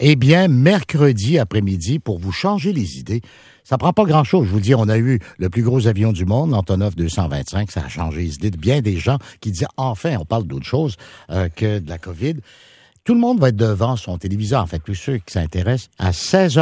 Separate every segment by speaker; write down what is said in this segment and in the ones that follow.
Speaker 1: Eh bien, mercredi après-midi, pour vous changer les idées, ça prend pas grand-chose. Je vous dis, on a eu le plus gros avion du monde, l'Antonov 225. Ça a changé les idées de bien des gens qui disaient, enfin, on parle d'autre chose que de la COVID. Tout le monde va être devant son téléviseur, en fait, tous ceux qui s'intéressent, à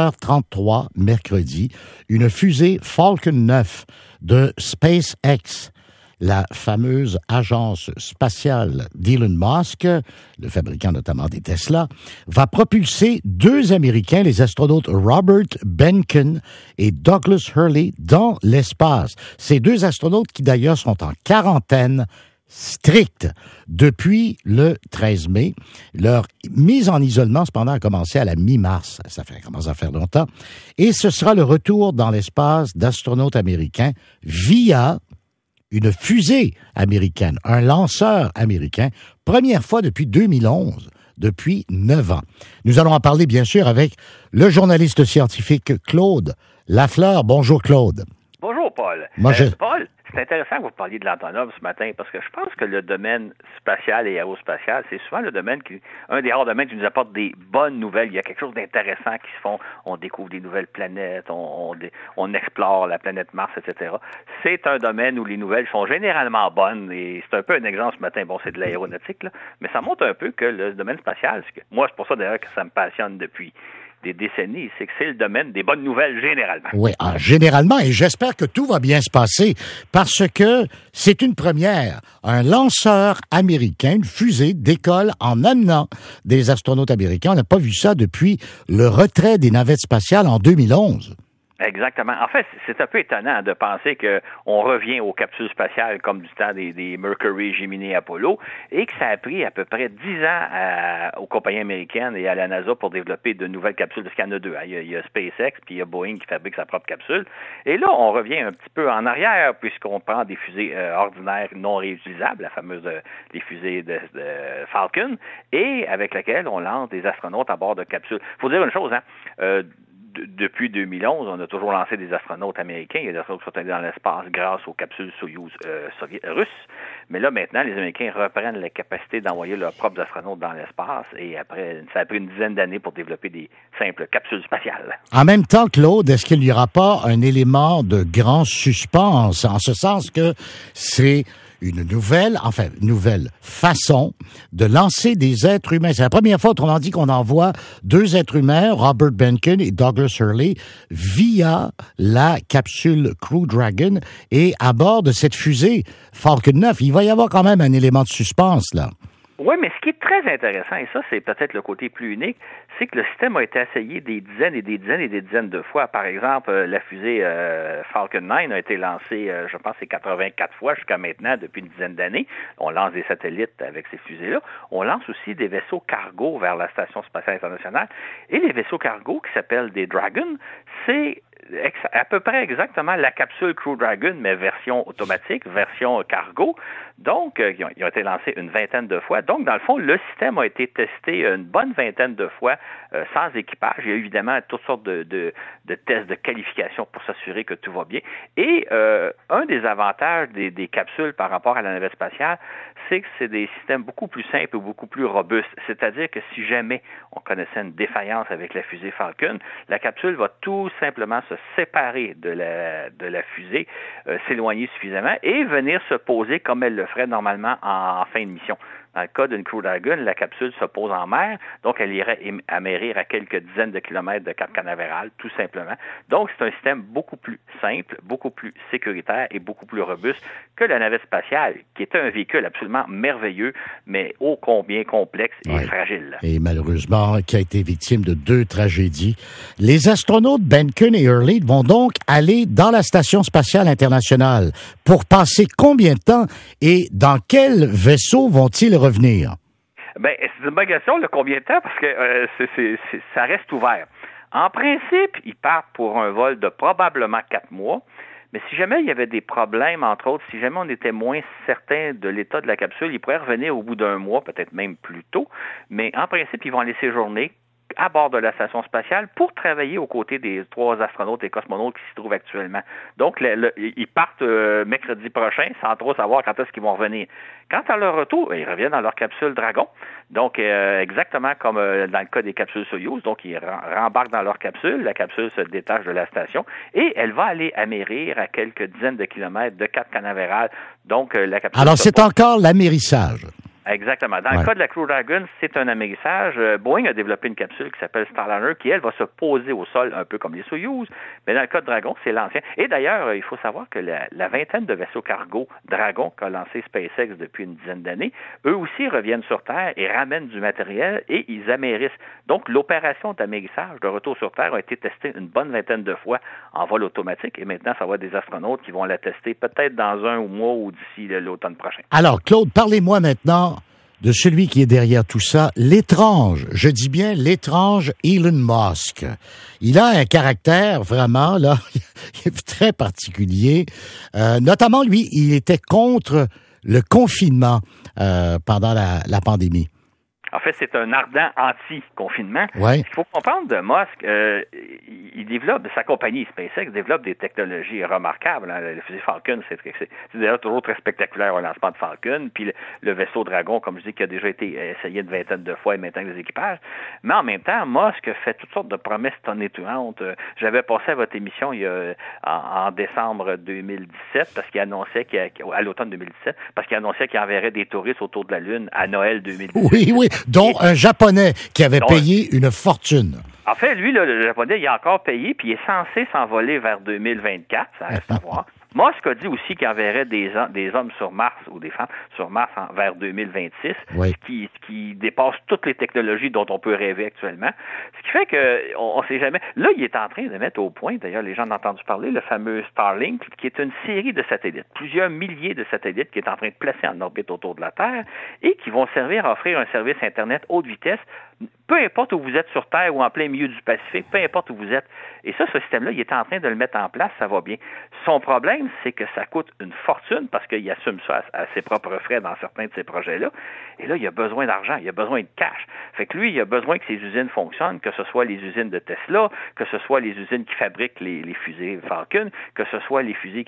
Speaker 1: 16h33 mercredi, une fusée Falcon 9 de SpaceX, la fameuse agence spatiale d'Elon Musk, le fabricant notamment des Tesla, va propulser deux Américains, les astronautes Robert Behnken et Douglas Hurley, dans l'espace. Ces deux astronautes qui d'ailleurs sont en quarantaine stricte depuis le 13 mai. Leur mise en isolement, cependant, a commencé à la mi-mars. Ça commence à faire longtemps. Et ce sera le retour dans l'espace d'astronautes américains via une fusée américaine, un lanceur américain, première fois depuis 2011, depuis 9 ans. Nous allons en parler, bien sûr, avec le journaliste scientifique Claude Lafleur. Bonjour, Claude.
Speaker 2: Bonjour, Paul. Paul, c'est intéressant que vous parliez de l'Antonov ce matin parce que je pense que le domaine spatial et aérospatial, c'est souvent le domaine un des rares domaines qui nous apporte des bonnes nouvelles. Il y a quelque chose d'intéressant qui se font. On découvre des nouvelles planètes, on explore la planète Mars, etc. C'est un domaine où les nouvelles sont généralement bonnes et c'est un peu un exemple ce matin. Bon, c'est de l'aéronautique, là, mais ça montre un peu que le domaine spatial, moi, c'est pour ça d'ailleurs que ça me passionne depuis des décennies, c'est que c'est le domaine des bonnes nouvelles généralement.
Speaker 1: Oui, généralement, et j'espère que tout va bien se passer parce que c'est une première. Un lanceur américain, une fusée, décolle en amenant des astronautes américains. On n'a pas vu ça depuis le retrait des navettes spatiales en 2011.
Speaker 2: Exactement. En fait, c'est un peu étonnant de penser qu'on revient aux capsules spatiales comme du temps des Mercury, Gemini, Apollo, et que ça a pris à peu près 10 ans aux compagnies américaines et à la NASA pour développer de nouvelles capsules, parce qu'il y en a deux. Hein. Il y a SpaceX, puis il y a Boeing qui fabrique sa propre capsule. Et là, on revient un petit peu en arrière, puisqu'on prend des fusées ordinaires non réutilisables, la fameuse les fusées de Falcon, et avec lesquelles on lance des astronautes à bord de capsules. Il faut dire une chose, hein, depuis 2011, on a toujours lancé des astronautes américains. Il y a des astronautes qui sont allés dans l'espace grâce aux capsules Soyouz russes. Mais là, maintenant, les Américains reprennent la capacité d'envoyer leurs propres astronautes dans l'espace. Et après, ça a pris une dizaine d'années pour développer des simples capsules spatiales.
Speaker 1: En même temps, Claude, est-ce qu'il n'y aura pas un élément de grand suspense, en ce sens que c'est une nouvelle façon de lancer des êtres humains. C'est la première fois, autrement dit, qu'on envoie deux êtres humains, Robert Behnken et Douglas Hurley, via la capsule Crew Dragon et à bord de cette fusée Falcon 9. Il va y avoir quand même un élément de suspense, là.
Speaker 2: Oui, mais ce qui est très intéressant, et ça, c'est peut-être le côté plus unique, c'est que le système a été essayé des dizaines et des dizaines et des dizaines de fois. Par exemple, la fusée Falcon 9 a été lancée, je pense, c'est 84 fois jusqu'à maintenant, depuis une dizaine d'années. On lance des satellites avec ces fusées-là. On lance aussi des vaisseaux cargo vers la Station spatiale internationale. Et les vaisseaux cargo, qui s'appellent des Dragon, c'est à peu près exactement la capsule Crew Dragon, mais version automatique, version cargo. Donc, ils ont été lancés une vingtaine de fois. Donc, dans le fond, le système a été testé une bonne vingtaine de fois sans équipage. Il y a évidemment toutes sortes de tests de qualification pour s'assurer que tout va bien. Et un des avantages des capsules par rapport à la navette spatiale, c'est que c'est des systèmes beaucoup plus simples et beaucoup plus robustes. C'est-à-dire que si jamais on connaissait une défaillance avec la fusée Falcon, la capsule va tout simplement se séparer de la fusée, s'éloigner suffisamment et venir se poser comme elle le ferait normalement en fin de mission. Dans le cas d'une Crew Dragon, la capsule se pose en mer, donc elle irait amérir à quelques dizaines de kilomètres de Cap Canaveral, tout simplement. Donc, c'est un système beaucoup plus simple, beaucoup plus sécuritaire et beaucoup plus robuste que la navette spatiale, qui était un véhicule absolument merveilleux, mais ô combien complexe et fragile.
Speaker 1: Et malheureusement, qui a été victime de 2 tragédies. Les astronautes Behnken et Hurley vont donc aller dans la Station spatiale internationale pour passer combien de temps et dans quel vaisseau vont-ils revenir?
Speaker 2: Ben, c'est une bonne question, combien de temps, parce que ça reste ouvert. En principe, ils partent pour un vol de probablement 4 mois, mais si jamais il y avait des problèmes, entre autres, si jamais on était moins certain de l'état de la capsule, ils pourraient revenir au bout d'un mois, peut-être même plus tôt, mais en principe, ils vont aller séjourner à bord de la station spatiale pour travailler aux côtés des 3 astronautes et cosmonautes qui s'y trouvent actuellement. Donc, ils partent mercredi prochain sans trop savoir quand est-ce qu'ils vont revenir. Quant à leur retour, ils reviennent dans leur capsule Dragon. Donc, exactement comme dans le cas des capsules Soyouz. Donc, ils rembarquent dans leur capsule. La capsule se détache de la station et elle va aller amérir à quelques dizaines de kilomètres de Cap Canaveral. Donc, la capsule...
Speaker 1: Alors, c'est encore l'amérissage.
Speaker 2: Exactement. Dans le cas de la Crew Dragon, c'est un amérissage. Boeing a développé une capsule qui s'appelle Starliner qui, elle, va se poser au sol un peu comme les Soyouz. Mais dans le cas de Dragon, c'est l'ancien. Et d'ailleurs, il faut savoir que la vingtaine de vaisseaux cargo Dragon qu'a lancé SpaceX depuis une dizaine d'années, eux aussi reviennent sur Terre et ramènent du matériel et ils amérissent. Donc, l'opération d'amérissage, de retour sur Terre, a été testée une bonne vingtaine de fois en vol automatique. Et maintenant, ça va être des astronautes qui vont la tester peut-être dans un mois ou d'ici l'automne prochain.
Speaker 1: Alors, Claude, parlez-moi maintenant de celui qui est derrière tout ça, l'étrange, je dis bien l'étrange Elon Musk. Il a un caractère vraiment, là, très particulier. Notamment, lui, il était contre le confinement pendant la pandémie.
Speaker 2: En fait, c'est un ardent anti-confinement.
Speaker 1: Ouais.
Speaker 2: Ce qu'il faut comprendre de Musk, il développe, sa compagnie SpaceX développe des technologies remarquables. Hein. Le fusée Falcon, c'est d'ailleurs toujours très spectaculaire, un lancement de Falcon. Puis le vaisseau Dragon, comme je dis, qui a déjà été essayé une vingtaine de fois et maintenant avec des équipages. Mais en même temps, Musk fait toutes sortes de promesses tonitruantes. J'avais passé à votre émission en décembre 2017, parce qu'il annonçait à l'automne 2017, parce qu'il annonçait qu'il enverrait des touristes autour de la Lune à Noël 2017.
Speaker 1: Oui, dont un Japonais qui avait payé une fortune.
Speaker 2: En fait, lui, le Japonais, il a encore payé, puis il est censé s'envoler vers 2024, ça reste à voir. Musk a dit aussi qu'il enverrait des hommes sur Mars ou des femmes sur Mars vers 2026, ce qui dépasse toutes les technologies dont on peut rêver actuellement. Ce qui fait qu'on ne sait jamais. Là, il est en train de mettre au point, d'ailleurs, les gens ont entendu parler, le fameux Starlink, qui est une série de satellites, plusieurs milliers de satellites qui est en train de placer en orbite autour de la Terre et qui vont servir à offrir un service Internet haute vitesse, peu importe où vous êtes sur Terre ou en plein milieu du Pacifique, peu importe où vous êtes. Et ça, ce système-là, il est en train de le mettre en place, ça va bien. Son problème, c'est que ça coûte une fortune parce qu'il assume ça à ses propres frais dans certains de ces projets-là. Et là, il a besoin d'argent, il a besoin de cash. Fait que lui, il a besoin que ses usines fonctionnent, que ce soit les usines de Tesla, que ce soit les usines qui fabriquent les fusées Falcon, que ce soit les usines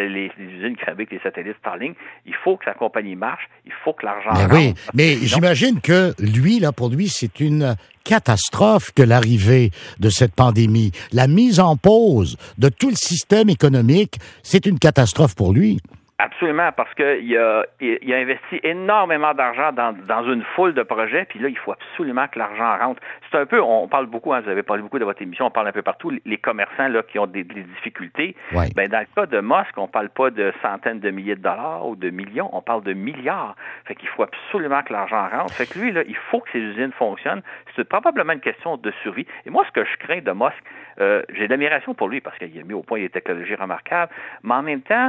Speaker 2: qui fabriquent les satellites Starlink. Il faut que sa compagnie marche, il faut que l'argent rentre.
Speaker 1: Oui, mais j'imagine que lui, là, pour lui, c'est une catastrophe que l'arrivée de cette pandémie. La mise en pause de tout le système économique, c'est une catastrophe pour lui.
Speaker 2: Absolument, parce qu'il a investi énormément d'argent dans une foule de projets, puis là, il faut absolument que l'argent rentre. C'est un peu, on parle beaucoup, vous avez parlé beaucoup de votre émission, on parle un peu partout, les commerçants là qui ont des difficultés.
Speaker 1: Ouais.
Speaker 2: Ben, dans le cas de Musk, on parle pas de centaines de milliers de dollars ou de millions, on parle de milliards. Fait qu'il faut absolument que l'argent rentre. Fait que lui, là, il faut que ses usines fonctionnent. C'est probablement une question de survie. Et moi, ce que je crains de Musk, j'ai de l'admiration pour lui parce qu'il a mis au point des technologies remarquables, mais en même temps,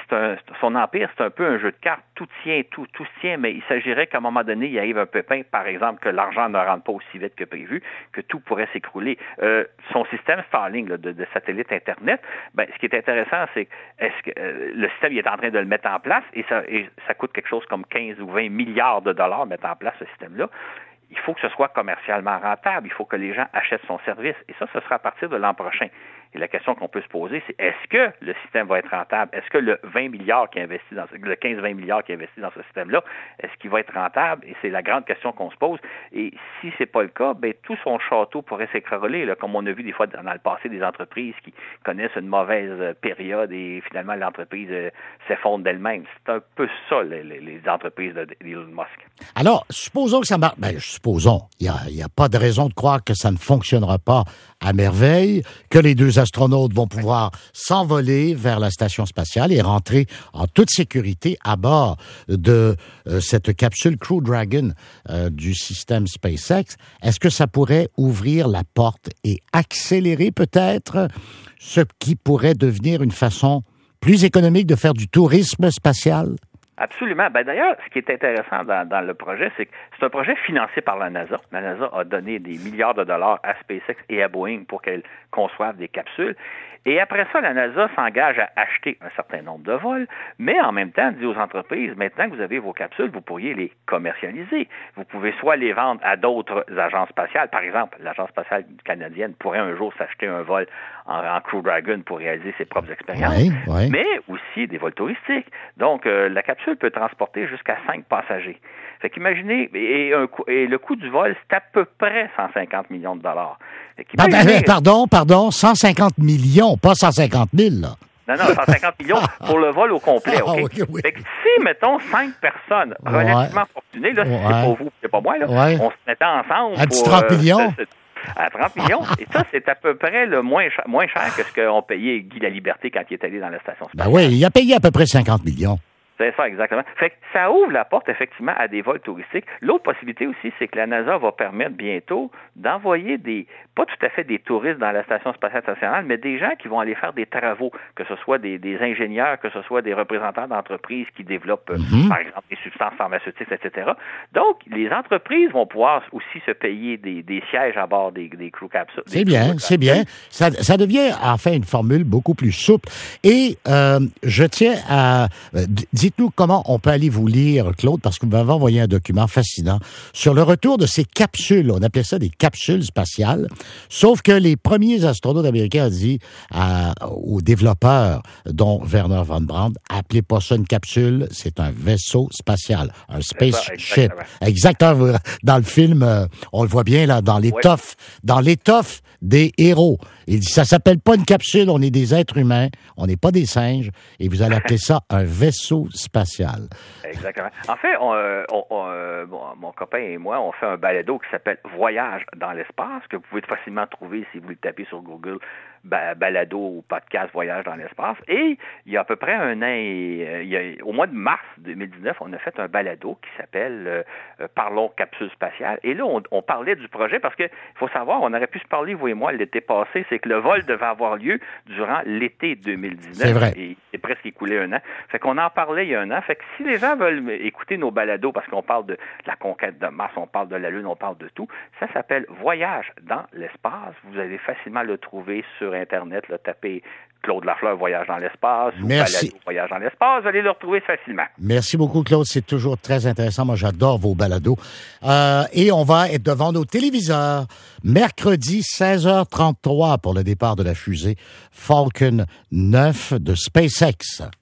Speaker 2: son empire, c'est un peu un jeu de cartes. Tout se tient, mais il s'agirait qu'à un moment donné, il arrive un pépin, par exemple, que l'argent ne rentre pas aussi vite que prévu, que tout pourrait s'écrouler. Son système Starlink là, de satellite Internet, ben, ce qui est intéressant, c'est que le système il est en train de le mettre en place et ça coûte quelque chose comme 15 ou 20 milliards de dollars mettre en place ce système-là. Il faut que ce soit commercialement rentable. Il faut que les gens achètent son service. Et ça, ce sera à partir de l'an prochain. Et la question qu'on peut se poser, c'est est-ce que le système va être rentable? Est-ce que le 20 milliards qui est investi dans le 15-20 milliards qui est investi dans ce système-là, est-ce qu'il va être rentable? Et c'est la grande question qu'on se pose. Et si c'est pas le cas, ben tout son château pourrait s'écrouler, là, comme on a vu des fois dans le passé des entreprises qui connaissent une mauvaise période et finalement l'entreprise s'effondre d'elle-même. C'est un peu ça, les entreprises d'Elon Musk.
Speaker 1: Alors, supposons que ça marche. Ben, supposons. Il y a pas de raison de croire que ça ne fonctionnera pas à merveille, que les deux astronautes vont pouvoir s'envoler vers la station spatiale et rentrer en toute sécurité à bord de cette capsule Crew Dragon du système SpaceX. Est-ce que ça pourrait ouvrir la porte et accélérer peut-être ce qui pourrait devenir une façon plus économique de faire du tourisme spatial?
Speaker 2: Absolument. Ben d'ailleurs, ce qui est intéressant dans le projet, c'est que c'est un projet financé par la NASA. La NASA a donné des milliards de dollars à SpaceX et à Boeing pour qu'elles conçoivent des capsules. Et après ça, la NASA s'engage à acheter un certain nombre de vols, mais en même temps, dit aux entreprises, maintenant que vous avez vos capsules, vous pourriez les commercialiser. Vous pouvez soit les vendre à d'autres agences spatiales. Par exemple, l'Agence spatiale canadienne pourrait un jour s'acheter un vol en Crew Dragon pour réaliser ses propres expériences, mais aussi des vols touristiques. Donc, la capsule peut transporter jusqu'à 5 passagers. Fait qu'imaginez, et le coût du vol, c'est à peu près 150 millions de dollars.
Speaker 1: Pardon, 150 millions, pas 150 000, là.
Speaker 2: Non, 150 millions pour le vol au complet, OK? Oui. Fait que si, mettons, 5 personnes relativement fortunées, là, c'est pas vous, c'est pas moi, là, on se mettait ensemble
Speaker 1: à 30 millions?
Speaker 2: À 30 millions. Et ça, c'est à peu près le moins cher que ce qu'ont payé Guy Laliberté quand il est allé dans la station spatiale.
Speaker 1: Ben oui, il a payé à peu près 50 millions.
Speaker 2: C'est ça, exactement. Fait que ça ouvre la porte, effectivement, à des vols touristiques. L'autre possibilité aussi, c'est que la NASA va permettre bientôt d'envoyer pas tout à fait des touristes dans la Station spatiale internationale, mais des gens qui vont aller faire des travaux, que ce soit des ingénieurs, que ce soit des représentants d'entreprises qui développent, par exemple, des substances pharmaceutiques, etc. Donc, les entreprises vont pouvoir aussi se payer des sièges à bord des crew capsules.
Speaker 1: C'est bien. Ça devient, enfin, une formule beaucoup plus souple. Et je tiens à... Dites-nous comment on peut aller vous lire, Claude, parce que vous m'avez envoyé un document fascinant sur le retour de ces capsules. On appelait ça des capsules spatiales. Sauf que les premiers astronautes américains ont dit aux développeurs, dont Werner von Braun, appelez pas ça une capsule, c'est un vaisseau spatial, un spaceship. Exactement. Dans le film, on le voit bien là, dans l'étoffe des héros. Il dit, ça s'appelle pas une capsule, on est des êtres humains, on n'est pas des singes, et vous allez appeler ça un vaisseau spatial.
Speaker 2: Exactement. En fait, mon copain et moi, on fait un balado qui s'appelle Voyage dans l'espace, que vous pouvez facilement trouver si vous le tapez sur Google, balado ou podcast Voyage dans l'espace. Et il y a à peu près un an, au mois de mars 2019, on a fait un balado qui s'appelle Parlons capsule spatiale. Et là, on parlait du projet parce que il faut savoir, on aurait pu se parler, vous et moi, l'été passé, c'est que le vol devait avoir lieu durant l'été 2019.
Speaker 1: C'est vrai.
Speaker 2: Et c'est presque écoulé un an. Fait qu'on en parlait il y a un an. Fait que si les gens veulent écouter nos balados, parce qu'on parle de la conquête de Mars, on parle de la Lune, on parle de tout, ça s'appelle Voyage dans l'espace. Vous allez facilement le trouver sur Internet, là, tapez Claude Lafleur, Voyage dans l'espace, ou Balado, Voyage dans l'espace, vous allez le retrouver facilement.
Speaker 1: Merci beaucoup, Claude. C'est toujours très intéressant. Moi, j'adore vos balados. Et on va être devant nos téléviseurs mercredi 16h33 pour le départ de la fusée Falcon 9 de SpaceX.